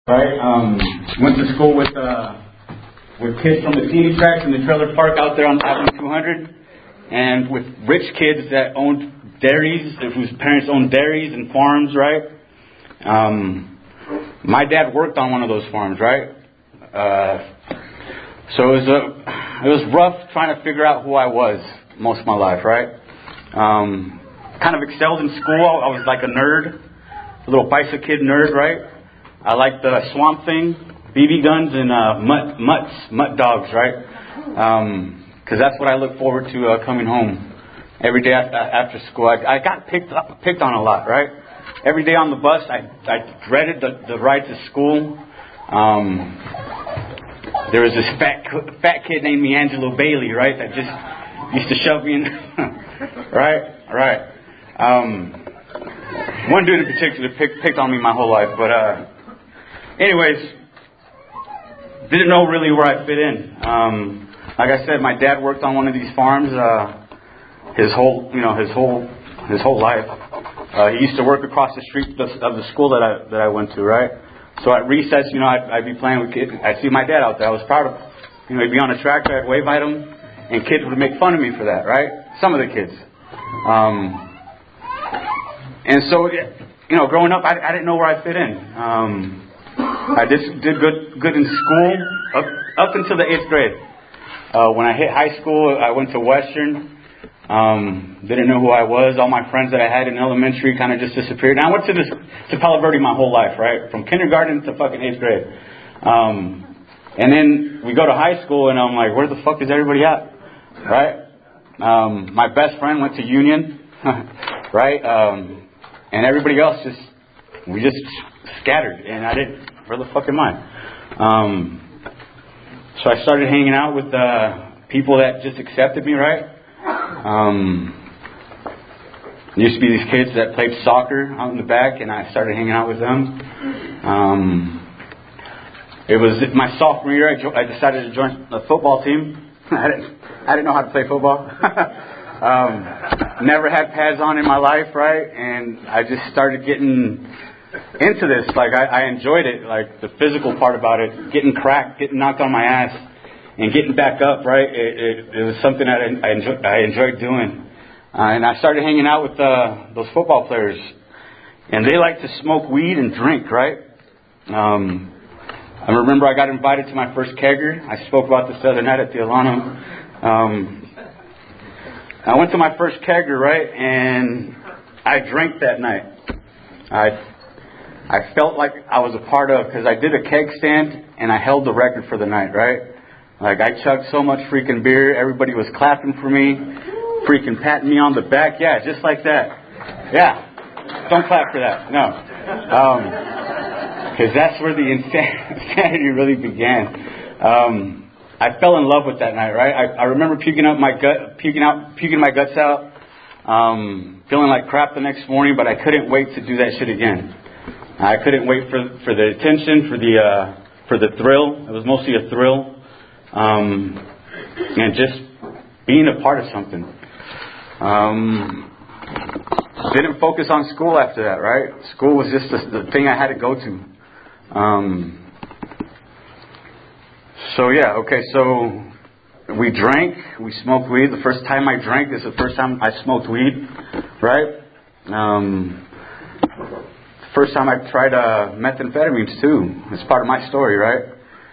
Right? Went to school with kids from the teeny tracks in the trailer park out there on Avenue 200, and with rich kids that owned dairies, whose parents owned dairies and farms. Right? My dad worked on one of those farms. Right? So it was rough trying to figure out who I was most of my life. Right? Kind of excelled in school. I was like a nerd, a little bicycle kid nerd. Right? I liked the Swamp Thing, BB guns, and mutt dogs, right? Because that's what I look forward to coming home every day after school. I got picked on a lot, right? Every day on the bus, I dreaded the ride to school. There was this fat kid named Angelo Bailey, right? That just used to shove me in, right. One dude in particular picked on me my whole life, but. Anyways, didn't know really where I fit in. Like I said, my dad worked on one of these farms his whole life. He used to work across the street of the school that I went to, right? So at recess, I'd be playing with kids. I'd see my dad out there. I was proud of him. He'd be on a tractor. I'd wave at him, and kids would make fun of me for that, right? Some of the kids. And so, growing up, I didn't know where I fit in. I did good in school up until the 8th grade. When I hit high school, I went to Western. Didn't know who I was. All my friends that I had in elementary kind of just disappeared. And I went to Palo Verde my whole life, right? From kindergarten to fucking 8th grade. And then we go to high school, and I'm like, where the fuck is everybody at? Right? My best friend went to Union, right? And everybody else we just scattered, and I didn't. Where the fuck am I? So I started hanging out with people that just accepted me, right? There used to be these kids that played soccer out in the back, and I started hanging out with them. It was my sophomore year. I decided to join the football team. I didn't know how to play football. Never had pads on in my life, right? And I just started getting into this. Like I enjoyed it, like the physical part about it, getting cracked, getting knocked on my ass, and getting back up, right? It was something that I enjoyed doing. And I started hanging out with those football players, and they like to smoke weed and drink, right? I remember I got invited to my first kegger. I spoke about this the other night at the Alano. I went to my first kegger, right, and I drank that night. I felt like I was a part of, because I did a keg stand and I held the record for the night, right? Like I chugged so much freaking beer, everybody was clapping for me, freaking patting me on the back, yeah, just like that. Yeah, don't clap for that, no. Because that's where the insanity really began. I fell in love with that night, right? I remember puking my guts out, feeling like crap the next morning, but I couldn't wait to do that shit again. I couldn't wait for the attention, for the thrill. It was mostly a thrill, and just being a part of something. Didn't focus on school after that, right? School was just the thing I had to go to. So we drank, we smoked weed. The first time I drank is the first time I smoked weed, right? First time I tried methamphetamines too. It's part of my story, right?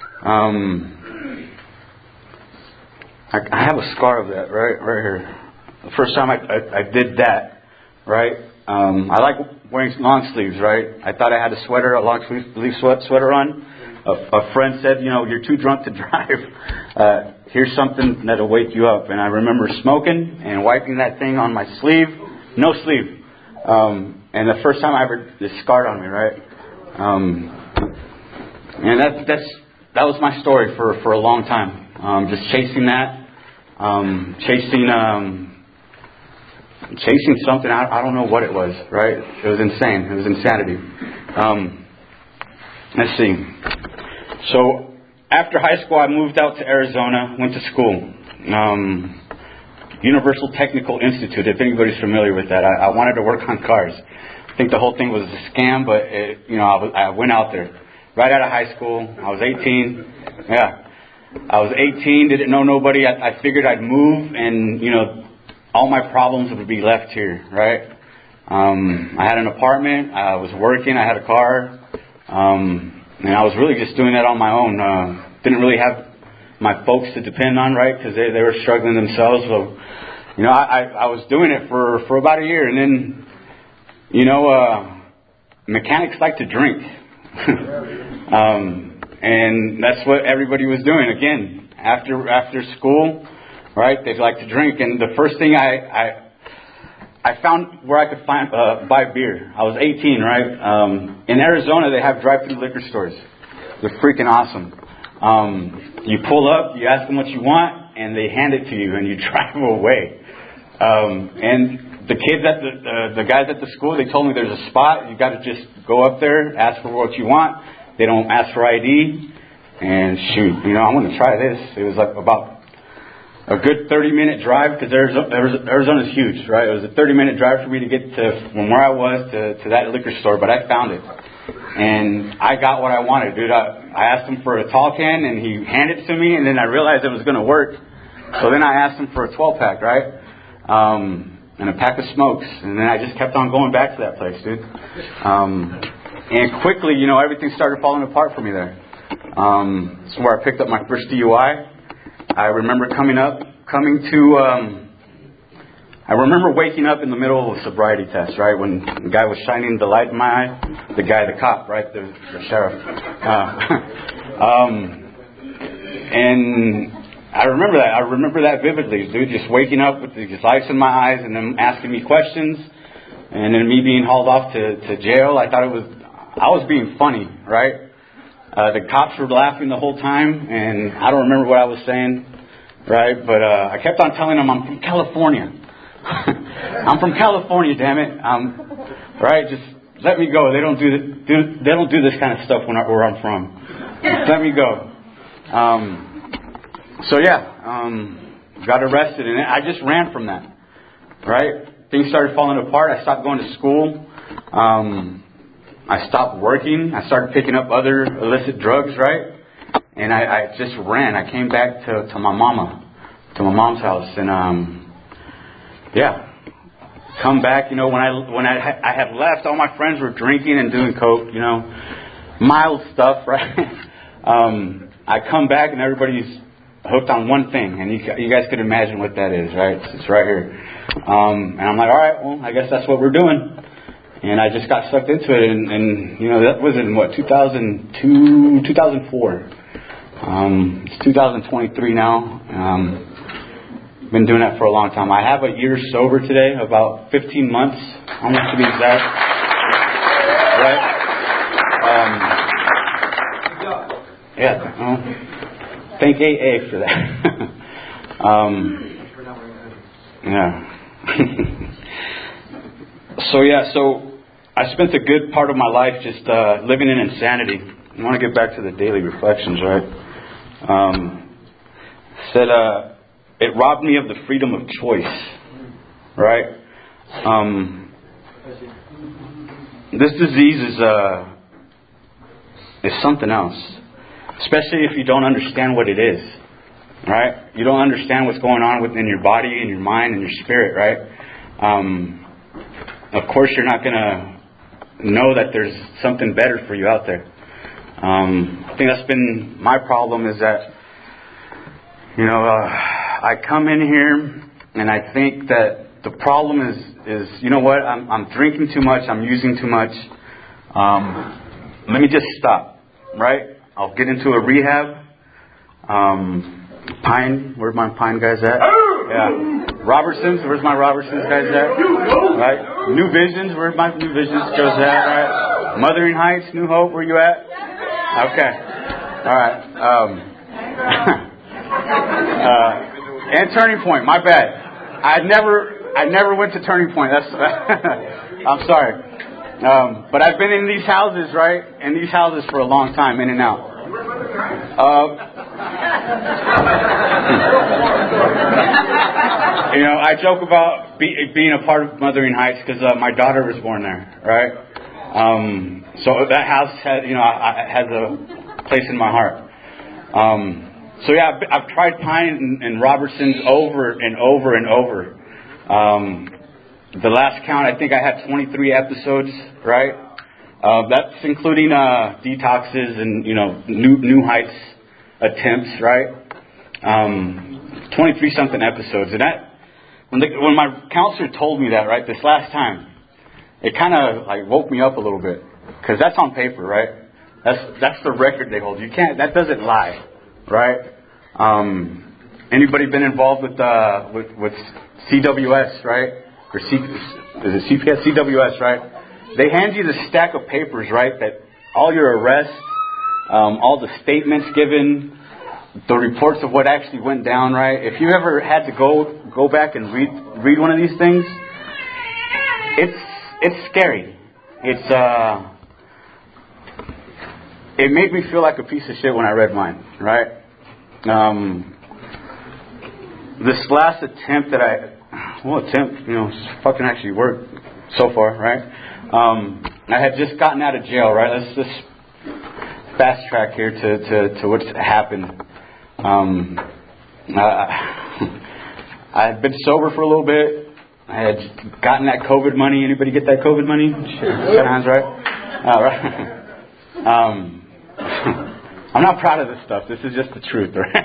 I have a scar of that right here. The first time I did that, right? I like wearing long sleeves, right? I thought I had a long sleeve sweater on. A friend said, you're too drunk to drive. Here's something that'll wake you up. And I remember smoking and wiping that thing on my sleeve. No sleeve. And the first time it scarred on me, right? And that was my story for a long time. Just chasing that. Chasing something. I don't know what it was, right? It was insane. It was insanity. Let's see. So after high school, I moved out to Arizona, went to school. Universal Technical Institute, if anybody's familiar with that. I wanted to work on cars. I think the whole thing was a scam, but I went out there. right out of high school. I was 18. Yeah. I was 18, didn't know nobody. I figured I'd move and, all my problems would be left here, right? I had an apartment. I was working. I had a car. And I was really just doing that on my own. Didn't really have my folks to depend on, right? Because they were struggling themselves. So, I was doing it for about a year. And then, mechanics like to drink. And that's what everybody was doing. Again, after school, right? They like to drink. And the first thing I found where I could buy beer. I was 18, right? In Arizona, they have drive-through liquor stores. They're freaking awesome. You pull up, you ask them what you want, and they hand it to you, and you drive away. And the kids the guys at the school, they told me there's a spot. You got to just go up there, ask for what you want. They don't ask for ID. And shoot, I'm going to try this. It was like about a good 30-minute drive because Arizona's huge, right? It was a 30-minute drive for me to get from where I was to that liquor store, but I found it. And I got what I wanted, dude. I asked him for a tall can, and he handed it to me, and then I realized it was going to work. So then I asked him for a 12-pack, right? And a pack of smokes. And then I just kept on going back to that place, dude. And quickly, everything started falling apart for me there. That's where I picked up my first DUI. I remember I remember waking up in the middle of a sobriety test, right? When the guy was shining the light in my eye. The cop, right? The sheriff. And I remember that. I remember that vividly, dude. Just waking up with these lights in my eyes and them asking me questions. And then me being hauled off to jail. I thought I was being funny, right? The cops were laughing the whole time, and I don't remember what I was saying, right? But I kept on telling them I'm from California. I'm from California, damn it. Right? Just let me go. They don't do this kind of stuff where I'm from. Just let me go. Got arrested, and I just ran from that. Right? Things started falling apart. I stopped going to school. I stopped working. I started picking up other illicit drugs, right? And I just ran. I came back to my mom's house, and come back. When I had left, all my friends were drinking and doing coke. Mild stuff, right? I come back and everybody's hooked on one thing, and you guys could imagine what that is, right? It's right here. And I'm like, all right, well, I guess that's what we're doing. And I just got sucked into it, and that was in 2002, 2004. It's 2023 now. Been doing that for a long time. I have a year sober today, about 15 months, almost to be exact. Right? Thank AA for that. So I spent a good part of my life just living in insanity. I want to get back to the daily reflections, right? It robbed me of the freedom of choice, right? This disease is something else, especially if you don't understand what it is, right? You don't understand what's going on within your body and your mind and your spirit, right? Of course, you're not going to know that there's something better for you out there. I think that's been my problem, is that, I come in here and I think that the problem is I'm drinking too much, I'm using too much. Let me just stop, right? I'll get into a rehab. Pine, where's my Pine guys at? Yeah. Robertson's, where's my Robertson's guys at? Right. New Visions, where's my New Visions guys at? Right. Mothering Heights, New Hope, where you at? Okay. All right. And Turning Point. My bad. I never went to Turning Point. That's. I'm sorry. But I've been in these houses, right? In these houses for a long time, in and out. I joke about being a part of Mothering Heights because my daughter was born there, right? So that house has a place in my heart. So yeah, I've tried Pine and Robertson's over and over and over. The last count, I think I had 23 episodes, right? That's including detoxes and new heights attempts, right? 23 something episodes, and that when my counselor told me that, right, this last time, it kind of like woke me up a little bit, because that's on paper, right? That's the record they hold. That doesn't lie, right? Anybody been involved with CWS, right? Or is it CPS? CWS, right? They hand you the stack of papers, right? That all your arrests, all the statements given, the reports of what actually went down, right? If you ever had to go back and read one of these things, it's scary. It made me feel like a piece of shit when I read mine, right? This last attempt fucking actually worked so far, right? I had just gotten out of jail, right? Let's just fast track here to what's happened. I had been sober for a little bit. I had gotten that COVID money. Anybody get that COVID money? Sure. Hands, right? All right. I'm not proud of this stuff. This is just the truth, right?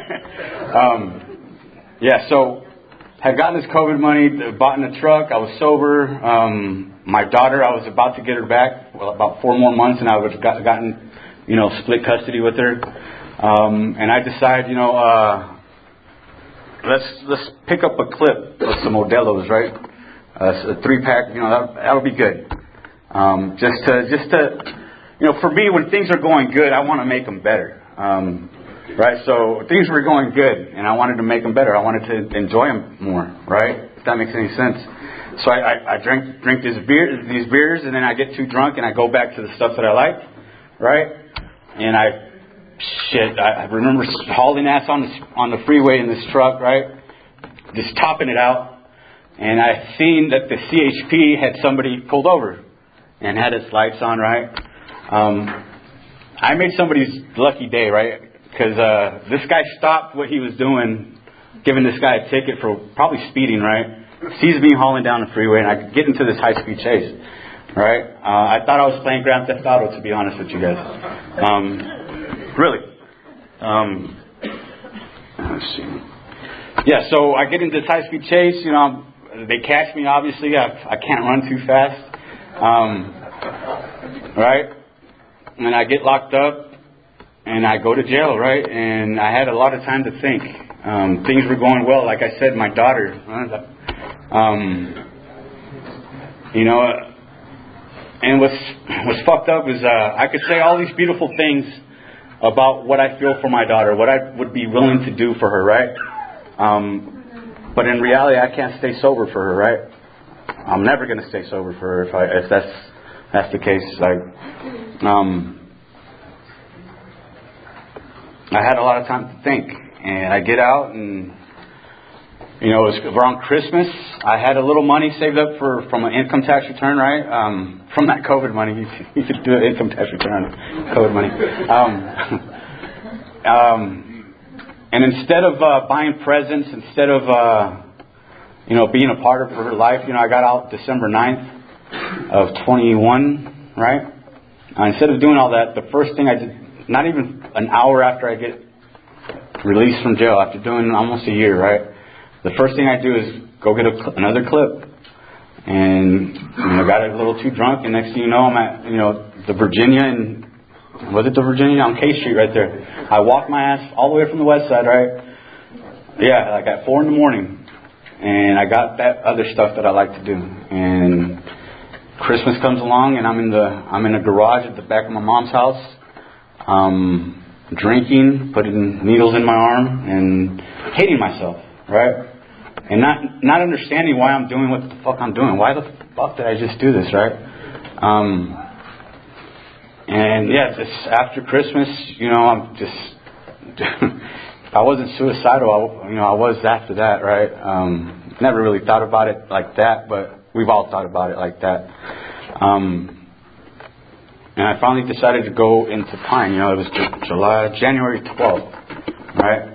So had gotten this COVID money, bought in a truck. I was sober. My daughter, I was about to get her back. Well, about 4 more months, and I would have gotten, split custody with her. And I decided, let's pick up a clip of some Modelo's, right? A 3-pack, that'll be good. Just to, for me, when things are going good, I want to make them better. Right? So things were going good, and I wanted to make them better. I wanted to enjoy them more, right? If that makes any sense. So I drink these beers, and then I get too drunk, and I go back to the stuff that I like, right? And I remember hauling ass on the freeway in this truck, right? Just topping it out. And I seen that the CHP had somebody pulled over and had its lights on, right? I made somebody's lucky day, right? Because this guy stopped what he was doing, giving this guy a ticket for probably speeding, right? Sees me hauling down the freeway, and I get into this high-speed chase, right? I thought I was playing Grand Theft Auto, to be honest with you guys. Really. Let's see. Yeah, so I get into this high-speed chase. They catch me, obviously. I can't run too fast. Right? And I get locked up, and I go to jail, right? And I had a lot of time to think. Things were going well. Like I said, my daughter, and what's fucked up is I could say all these beautiful things about what I feel for my daughter, what I would be willing to do for her, right? But in reality, I can't stay sober for her, right? I'm never going to stay sober for her if that's the case. I had a lot of time to think, and I get out, and it was around Christmas. I had a little money saved up from an income tax return, right? From that COVID money, you could do an income tax return on COVID money. And instead of buying presents, instead of being a part of her life, I got out December 9th of 21, right? Instead of doing all that, the first thing I did, not even an hour after I get released from jail, after doing almost a year, right? The first thing I do is go get another clip. And got a little too drunk, and next thing you know, I'm at the Virginia, and was it the Virginia on K Street right there? I walked my ass all the way from the west side, right? Yeah, like at 4 a.m, and I got that other stuff that I like to do. And Christmas comes along, and I'm in a garage at the back of my mom's house, drinking, putting needles in my arm, and hating myself, right? And not understanding why I'm doing what the fuck I'm doing. Why the fuck did I just do this, right? And yeah, just after Christmas, I'm just I wasn't suicidal. I was after that, right? Never really thought about it like that, but we've all thought about it like that. and I finally decided to go into Pine. It was January 12th, right?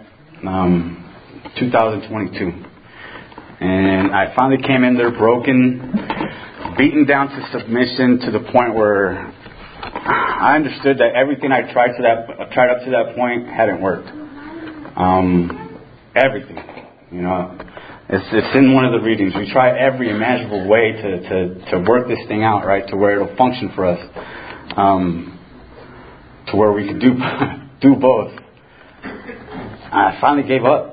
2022. And I finally came in there broken, beaten down to submission to the point where I understood that everything I tried up to that point hadn't worked. Everything, it's in one of the readings. We try every imaginable way to work this thing out, right, to where it'll function for us, to where we could do both. I finally gave up.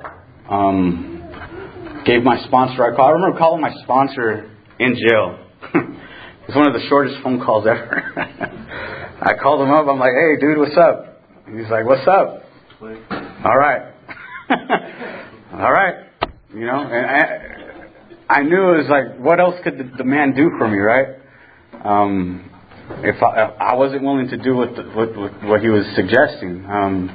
Gave my sponsor a call. I remember calling my sponsor in jail. It's one of the shortest phone calls ever. I called him up. I'm like, "Hey, dude, what's up?" He's like, "What's up?" All right. All right. And I knew it was like, what else could the man do for me, right? If I wasn't willing to do what he was suggesting.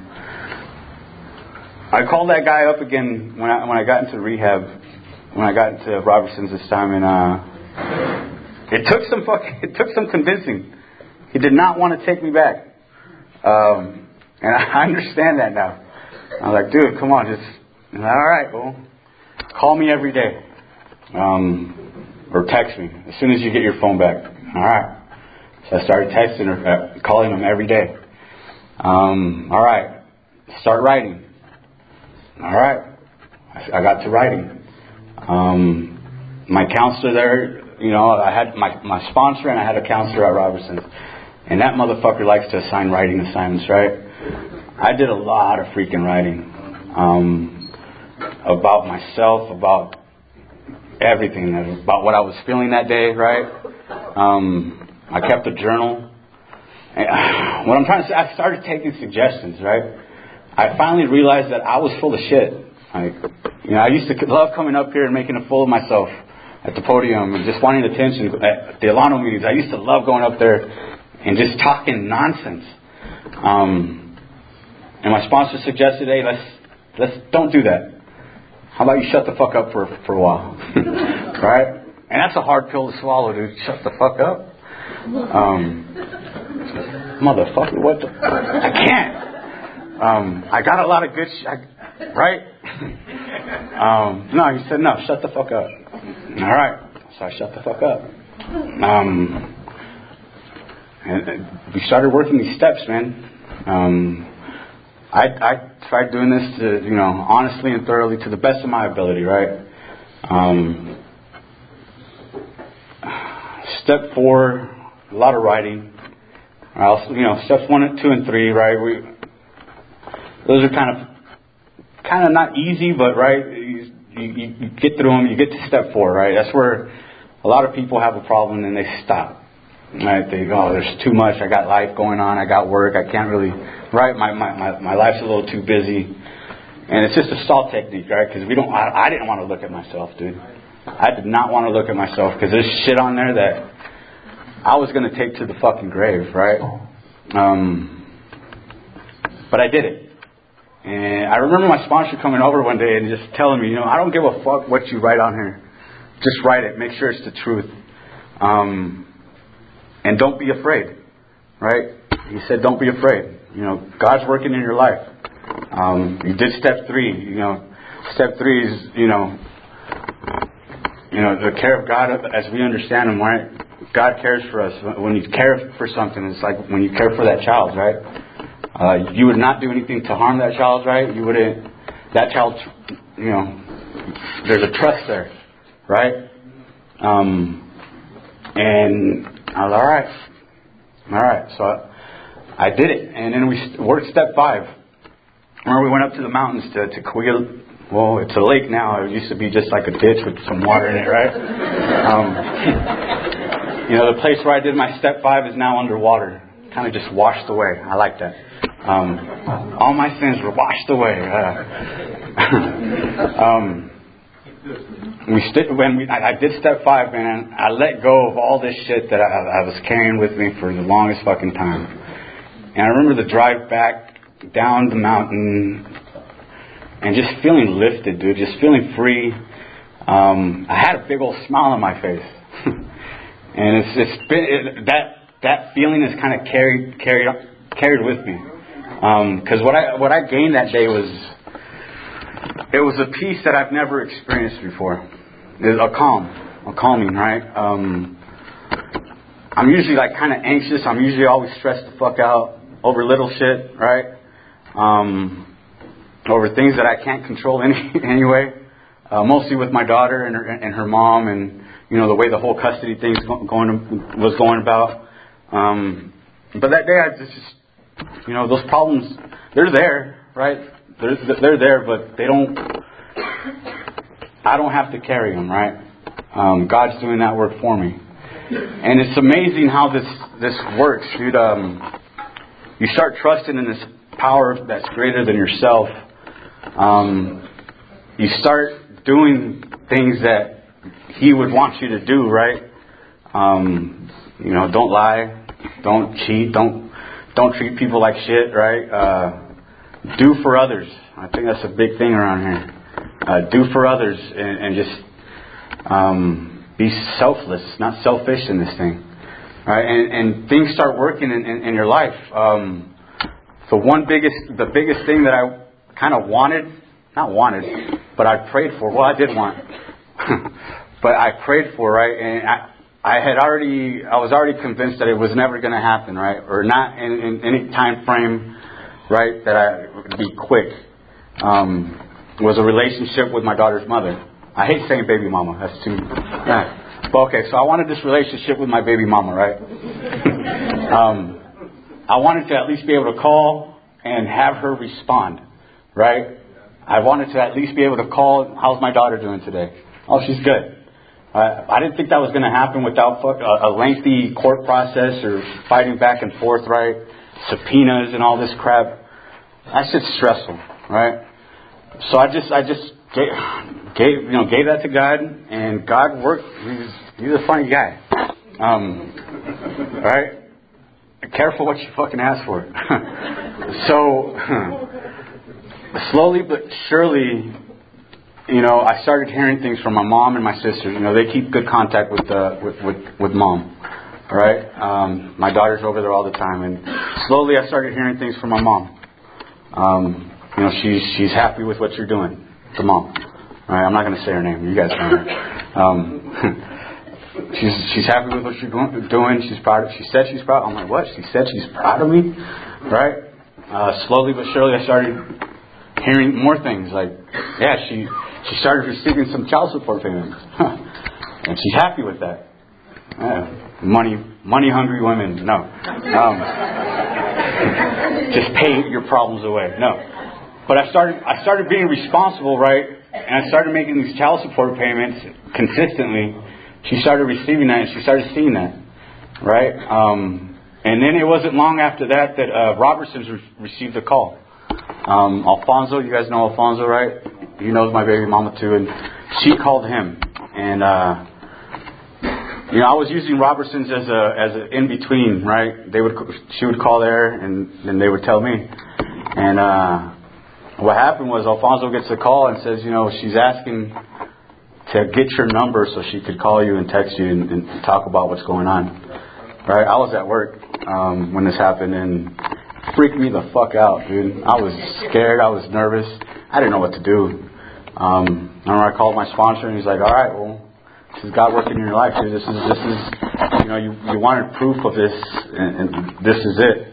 I called that guy up again when I got into rehab, when I got into Robertson's this time, and it took some convincing. He did not want to take me back, and I understand that now. I'm like, dude, come on, all right, well, call me every day, or text me as soon as you get your phone back. All right. So I started texting or calling him every day. All right, start writing. All right, I got to writing. My counselor there, I had my sponsor and I had a counselor at Robertson's. And that motherfucker likes to assign writing assignments, right? I did a lot of freaking writing. About myself, about everything, about what I was feeling that day, right? I kept a journal. What I'm trying to say, I started taking suggestions, right? I finally realized that I was full of shit. I used to love coming up here and making a fool of myself at the podium and just wanting attention at the Alano meetings. I used to love going up there and just talking nonsense. And my sponsor suggested, hey, let's don't do that. How about you shut the fuck up for a while? Right? And that's a hard pill to swallow, dude. Shut the fuck up. Motherfucker, what the... I can't. I got a lot of good right? No, he said, no, shut the fuck up. All right. So I shut the fuck up. And we started working these steps, man. I tried doing this to, honestly and thoroughly to the best of my ability, right? Step 4, a lot of writing. Also, steps 1, 2, and 3, right? Those are kind of not easy, but right, you get through them. You get to step 4, right? That's where a lot of people have a problem and they stop. Right? They go, there's too much. I got life going on. I got work. I can't really. Right? My life's a little too busy, and it's just a stall technique, right? Because I didn't want to look at myself, dude. I did not want to look at myself because there's shit on there that I was going to take to the fucking grave, right? But I did it. And I remember my sponsor coming over one day and just telling me, I don't give a fuck what you write on here. Just write it. Make sure it's the truth. And don't be afraid. Right? He said, don't be afraid. God's working in your life. You did step 3. Step 3 is, the care of God as we understand Him, right? God cares for us. When you care for something, it's like when you care for that child, right? You would not do anything to harm that child, right? You wouldn't. That child, there's a trust there, right? And I was all right. So I did it, and then we worked step 5. Remember, we went up to the mountains to Cahuilla. Well, it's a lake now. It used to be just like a ditch with some water in it, right? The place where I did my step 5 is now underwater, kind of just washed away. I like that. All my sins were washed away. I did step 5, man. I let go of all this shit that I was carrying with me for the longest fucking time. And I remember the drive back down the mountain and just feeling lifted, dude. Just feeling free. I had a big old smile on my face. And it's been that that feeling is kind of carried with me. Because what I gained that day was a peace that I've never experienced before. A calming, right? I'm usually like kind of anxious. I'm usually always stressed the fuck out over little shit, right? Over things that I can't control anyway. Mostly with my daughter and her mom, and the way the whole custody thing's was going about. But that day, I just those problems, they're there, right? They're there, but they don't. I don't have to carry them, right? God's doing that work for me, and it's amazing how this works, dude. You start trusting in this power that's greater than yourself. You start doing things that He would want you to do, right? Don't lie, don't cheat, don't treat people like shit, right? Do for others. I think that's a big thing around here. Do for others and just be selfless, not selfish in this thing, right? And things start working in your life. The biggest thing that I kind of not wanted, but I prayed for. Well, I did want, but I prayed for, right? And I was already convinced that it was never going to happen, right? Or not in any time frame, right? That I would be quick. Was a relationship with my daughter's mother. I hate saying baby mama. That's too. But okay, so I wanted this relationship with my baby mama, right? I wanted to at least be able to call and have her respond, right? I wanted to at least be able to call, how's my daughter doing today? Oh, she's good. I didn't think that was going to happen without a lengthy court process or fighting back and forth, right? Subpoenas and all this crap. That shit's stressful, right? So I just gave that to God, and God worked. He's a funny guy, right? Careful what you fucking ask for. So slowly but surely, I started hearing things from my mom and my sister. They keep good contact with mom. All right, my daughter's over there all the time, and slowly I started hearing things from my mom. She's happy with what you're doing. The mom. All right, I'm not going to say her name. You guys know her. She's happy with what you're doing. She's proud. She said she's proud. I'm like, what? She said she's proud of me, right? Slowly but surely, I started hearing more things. Like, yeah, she started receiving some child support payments, and she's happy with that. Money hungry women. No, just pay your problems away. No. But I started being responsible, right? And I started making these child support payments consistently. She started receiving that, and she started seeing that, right? And then it wasn't long after that Robertson's received a call. Alfonso, you guys know Alfonso, right? He knows my baby mama too, and she called him. And I was using Robertson's as an in between, right? She would call there, and then they would tell me. And what happened was Alfonso gets a call and says, she's asking to get your number so she could call you and text you and talk about what's going on. Right? I was at work when this happened, and it freaked me the fuck out, dude. I was scared. I was nervous. I didn't know what to do. I remember I called my sponsor, and he's like, all right, well, this is God working in your life, dude. This is you wanted proof of this, and this is it.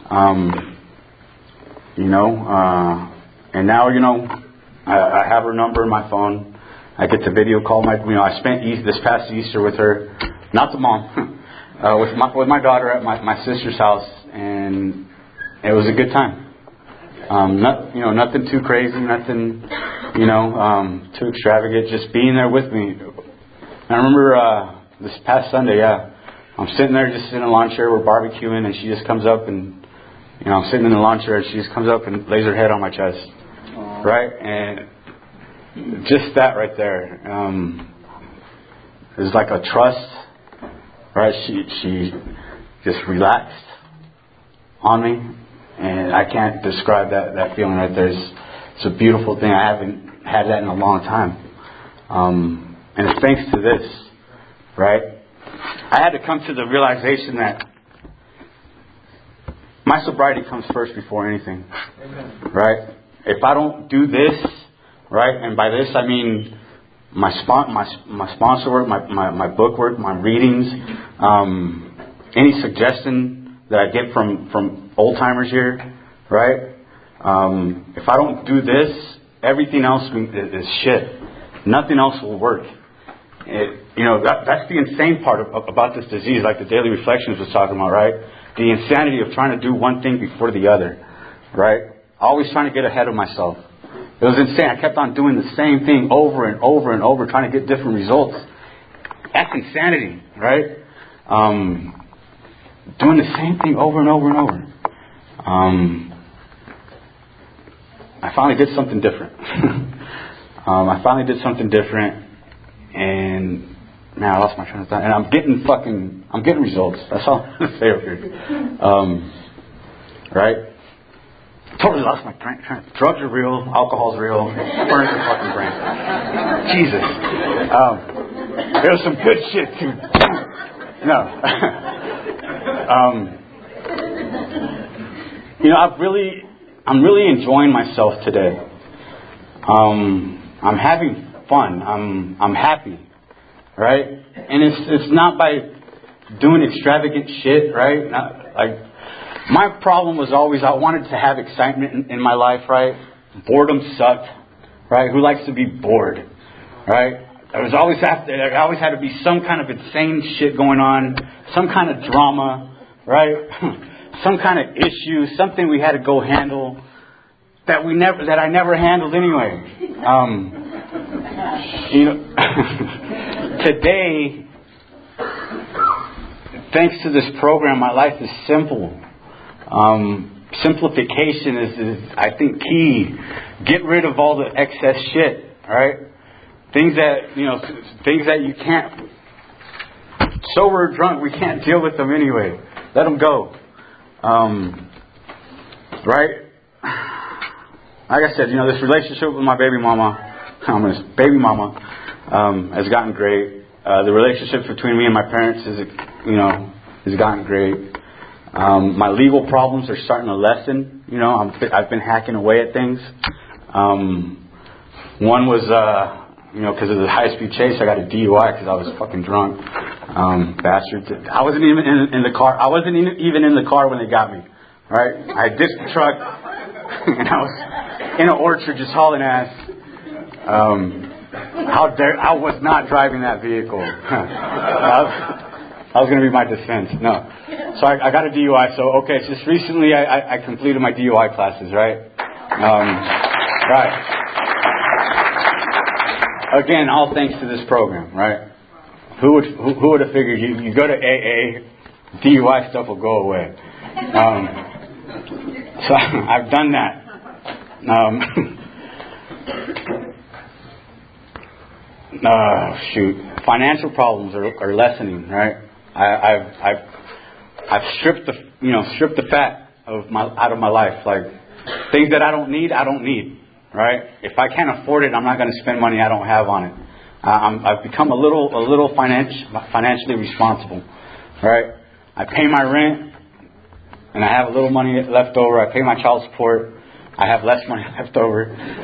And now, I have her number in my phone. I get to video call I spent this past Easter with her, not the mom, with my daughter at my sister's house, and it was a good time. Nothing too crazy, nothing, too extravagant. Just being there with me. And I remember this past Sunday, I'm sitting there just in a lawn chair, we're barbecuing, and she just comes up and, I'm sitting in the lawn chair, and she just comes up and lays her head on my chest. Aww. Right? And just that right there is like a trust, right? She just relaxed on me, and I can't describe that feeling right there. It's a beautiful thing. I haven't had that in a long time, and it's thanks to this, right? I had to come to the realization that my sobriety comes first before anything. Right? If I don't do this, right, and by this I mean my sponsor work, my book work, my readings, any suggestion that I get from old timers here, right? If I don't do this, everything else is shit. Nothing else will work. That's the insane part about this disease, like the Daily Reflections was talking about, right? The insanity of trying to do one thing before the other, right? Always trying to get ahead of myself. It was insane. I kept on doing the same thing over and over and over, trying to get different results. That's insanity, right? Doing the same thing over and over and over. I finally did something different. And man, I lost my train of thought. And I'm getting results. That's all I'm going to say over here. Right? Totally lost my brain. Drugs are real. Alcohol's real. Burns the fucking brain. Jesus. There was some good shit too. No. I'm really enjoying myself today. I'm having fun. I'm happy, right? And it's not by doing extravagant shit, right? My problem was always I wanted to have excitement in my life, right? Boredom sucked, right? Who likes to be bored, right? There always had to be some kind of insane shit going on, some kind of drama, right? Some kind of issue, something we had to go handle that I never handled anyway. Today, thanks to this program, my life is simple. Simplification is I think key. Get rid of all the excess shit, right? Things that you can't, sober or drunk, we can't deal with them anyway. Let them go. Right? Like I said, this relationship with my baby mama, has gotten great. The relationship between me and my parents has gotten great. My legal problems are starting to lessen. I've been hacking away at things. One was, because of the high-speed chase, I got a DUI because I was fucking drunk. Bastard. I wasn't even in the car. I wasn't even in the car when they got me. Right? I ditched the truck and I was in an orchard just hauling ass. How dare I was not driving that vehicle. That was going to be my defense. No. So I got a DUI. So just recently I completed my DUI classes. Right. Right. Again, all thanks to this program. Right. Who would have figured you go to AA, DUI stuff will go away. So I've done that. Financial problems are lessening, right? I've stripped the fat out of my life. Like things that I don't need, right? If I can't afford it, I'm not going to spend money I don't have on it. I've become a little financially responsible, right? I pay my rent, and I have a little money left over. I pay my child support. I have less money left over,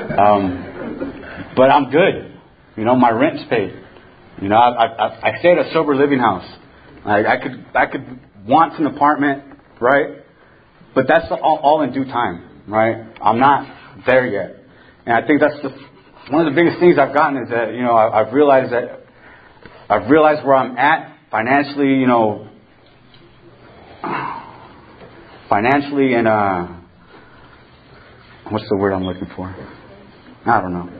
but I'm good. My rent's paid. I stay at a sober living house. I could want an apartment, right? But that's all in due time, right? I'm not there yet, and I think that's one of the biggest things I've gotten is that I've realized where I'm at financially, and what's the word I'm looking for? I don't know.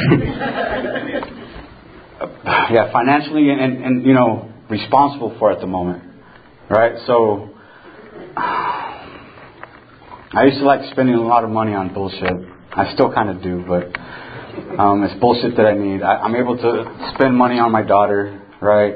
Yeah, financially and responsible for at the moment, right? So I used to like spending a lot of money on bullshit. I still kind of do, but it's bullshit that I need. I'm able to spend money on my daughter, right?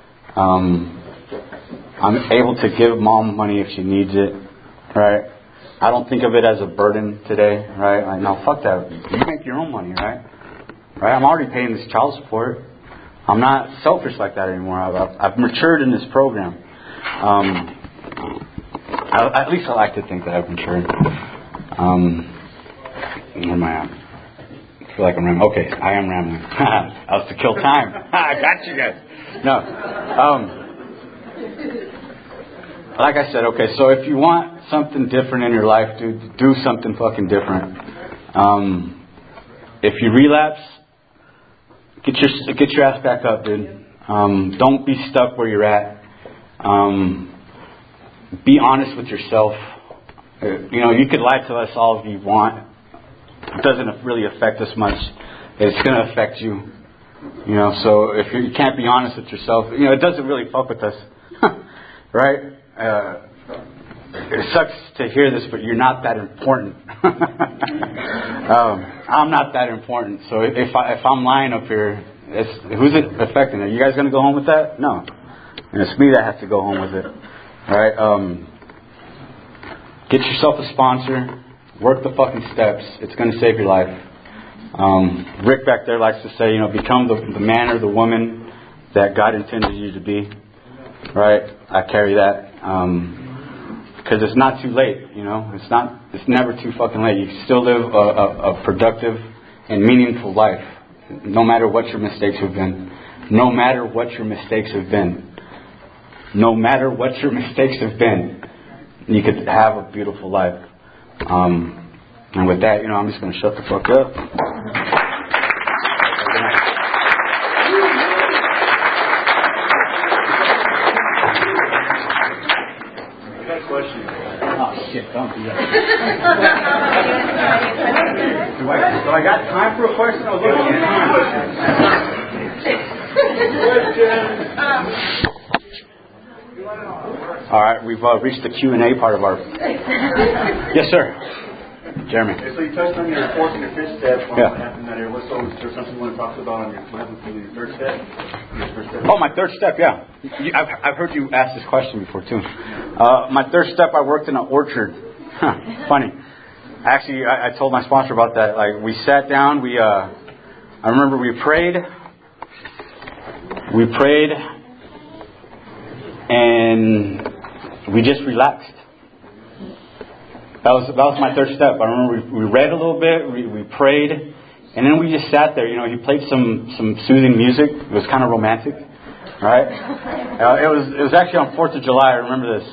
I'm able to give mom money if she needs it, right? I don't think of it as a burden today, right? Like, no, fuck that. You make your own money, right? Right? I'm already paying this child support. I'm not selfish like that anymore. I've matured in this program. At least I like to think that I've matured. Where am I at? I feel like I'm rambling. Okay, I am rambling. That was to kill time. I got you guys. No. Like I said, okay, so if you want something different in your life, dude, do something fucking different. If you relapse, get your ass back up, dude. Don't be stuck where you're at. Be honest with yourself. You could lie to us all if you want. It doesn't really affect us much. It's going to affect you. So if you can't be honest with yourself, it doesn't really fuck with us. Right? It sucks to hear this, but you're not that important. I'm not that important. So if I'm lying up here, who's it affecting? Are you guys going to go home with that? No. And it's me that has to go home with it. All right? Get yourself a sponsor. Work the fucking steps. It's going to save your life. Rick back there likes to say, become the man or the woman that God intended you to be. Right? I carry that. Because it's not too late, It's never too fucking late. You can still live a productive and meaningful life, no matter what your mistakes have been. No matter what your mistakes have been. No matter what your mistakes have been, you could have a beautiful life. And with that, I'm just going to shut the fuck up. Don't do that. Do I got time for a question? Oh, look, all right, we've reached the Q&A part of our... Yes, sir. Jeremy. Okay, so you touched on your fourth and your fifth step. What happened in that area? So is there something you want to talk about on your third step? Oh, my third step, yeah. I've heard you ask this question before, too. My third step, I worked in an orchard. Funny. Actually, I told my sponsor about that. Like, we sat down, I remember we prayed, and we just relaxed. That was my third step. I remember we read a little bit, we prayed, and then we just sat there. He played some soothing music. It was kind of romantic, right? It was actually on 4th of July. I remember this.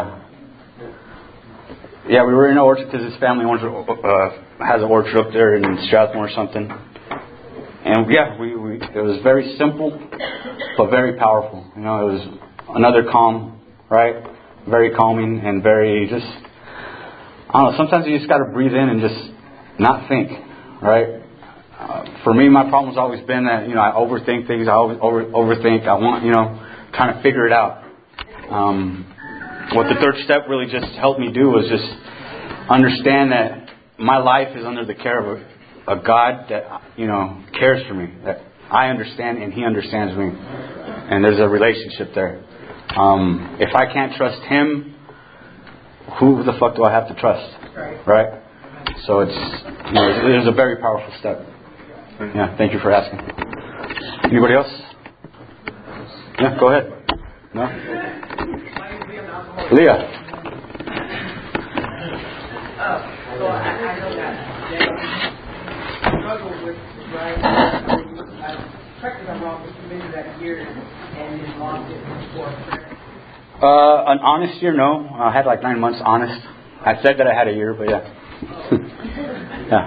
Yeah, we were in an orchard because his family has an orchard up there in Strathmore or something. And yeah, it was very simple, but very powerful. It was another calm, right? Very calming and very just, I don't know, sometimes you just got to breathe in and just not think, right? For me, my problem's always been that, I overthink things. I always overthink. I want, kind of figure it out. What the third step really just helped me do was just understand that my life is under the care of a God that, cares for me. That I understand and He understands me. And there's a relationship there. If I can't trust Him, who the fuck do I have to trust? Right? So it's a very powerful step. Yeah, thank you for asking. Anybody else? Yeah, go ahead. No? Leah. So I know that Jay struggled with sobriety. I correct me if I'm wrong, but you mentioned that year and then lost it before prayer. An honest year, no. I had like 9 months honest. I said that I had a year, but yeah. Yeah.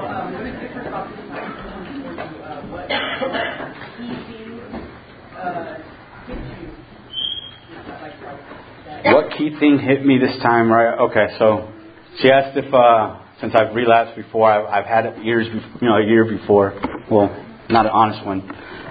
What key thing hit me this time? Right? Okay, so she asked if since I've relapsed before, I've had it a year before. Well, not an honest one.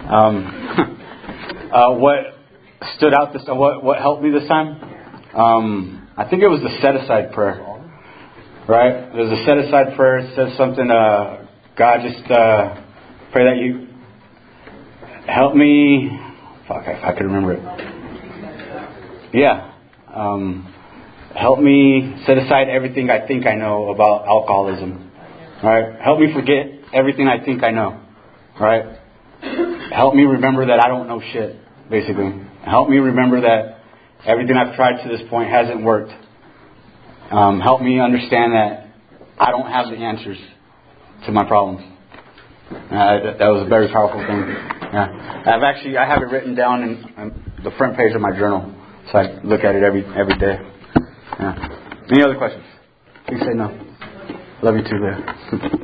What stood out this time? What helped me this time? I think it was the set aside prayer. Right? There's a set aside prayer. It says something. God, just pray that you help me. Fuck, I could remember it. Yeah. Help me set aside everything I think I know about alcoholism. Right? Help me forget everything I think I know. Right? Help me remember that I don't know shit, basically. Help me remember that everything I've tried to this point hasn't worked. helped me understand that I don't have the answers to my problems. That was a very powerful thing. Yeah. I have it written down in the front page of my journal, so I look at it every day. Yeah. Any other questions? Please say no. Love you too, Leah.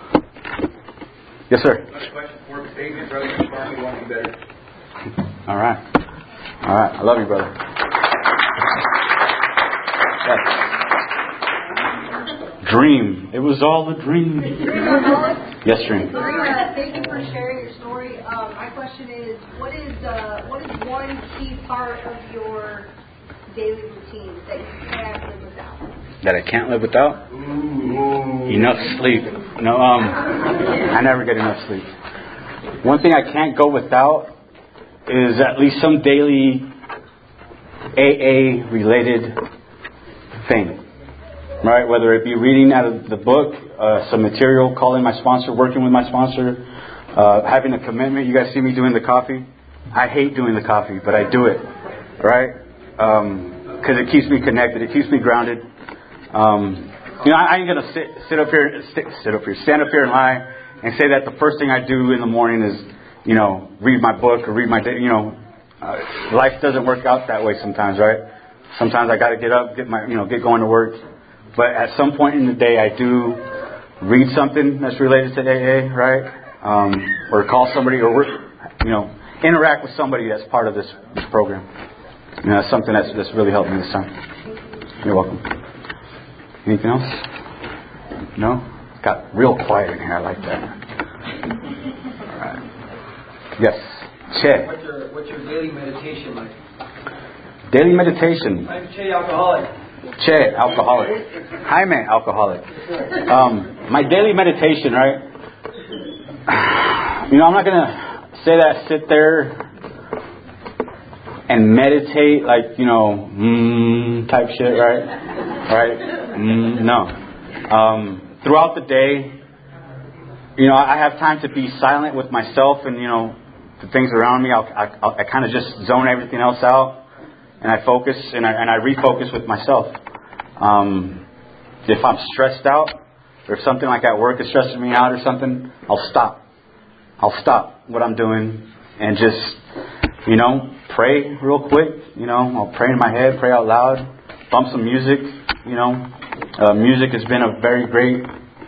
Yes, sir. Another question. Work statement, brother. Finally want to be better. All right. I love you, brother. Yes. Dream. It was all a dream. Yes, Dream. Thank you for sharing your story. My question is, what is one key part of your daily routine that you can't live without? That I can't live without? Enough sleep. No, I never get enough sleep. One thing I can't go without is at least some daily AA related thing. Right? Whether it be reading out of the book, some material, calling my sponsor, working with my sponsor, having a commitment. You guys see me doing the coffee? I hate doing the coffee, but I do it. Right? Because it keeps me connected. It keeps me grounded. I ain't gonna stand up here and lie and say that the first thing I do in the morning is, read my book or read my day. Life doesn't work out that way sometimes, right? Sometimes I got to get up, get going to work. But at some point in the day, I do read something that's related to AA, right? Or call somebody, or interact with somebody that's part of this program. That's something that's really helped me this time. You're welcome. Anything else? No? Got real quiet in here. I like that. All right. Yes. Che. What's your daily meditation like? Daily meditation. I'm Che Alcoholic. Che, alcoholic. Jaime, alcoholic. My daily meditation, right? I'm not going to say that I sit there and meditate like, type shit, right? Right? No. Throughout the day, I have time to be silent with myself and, the things around me. I kind of just zone everything else out. And I focus and I refocus with myself. If I'm stressed out, or if something like at work is stressing me out or something, I'll stop what I'm doing and just, pray real quick. I'll pray in my head, pray out loud, bump some music. Music has been a very great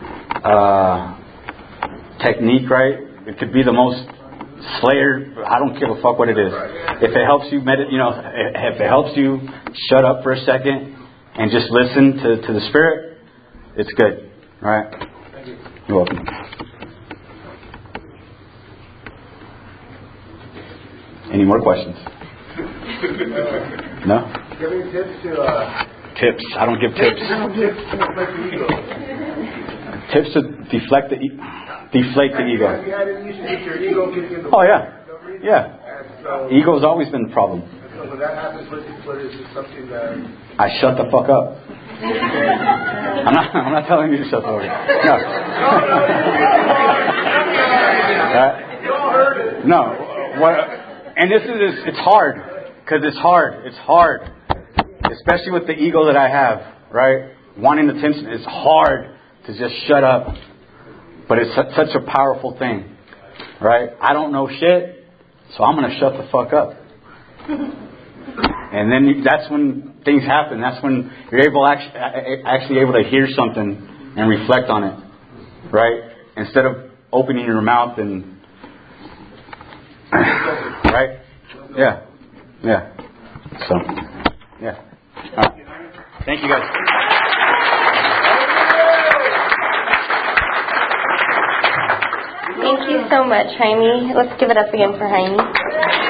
technique, right? It could be the most Slayer, I don't give a fuck what it is. If it helps you if it helps you shut up for a second and just listen to the Spirit, it's good. All right? Thank you. You're welcome. Any more questions? No? Do you have any tips to... Tips. I don't give tips. Tips to deflate the ego. Have you had any issues with your ego getting in the way? Oh, yeah. Yeah. Ego's always been the problem. So when that happens, what is it, something that... I shut the fuck up. I'm not telling you to shut the fuck up. No. No. What? And it's hard. Because it's hard. It's hard. Especially with the ego that I have, right? Wanting attention. It's hard to just shut up. But it's such a powerful thing, right? I don't know shit, so I'm going to shut the fuck up. And then that's when things happen. That's when you're actually able to hear something and reflect on it, right? Instead of opening your mouth and... right? Yeah. Yeah. So, yeah. All right. Thank you, guys. Thank you so much, Jaime. Let's give it up again for Jaime.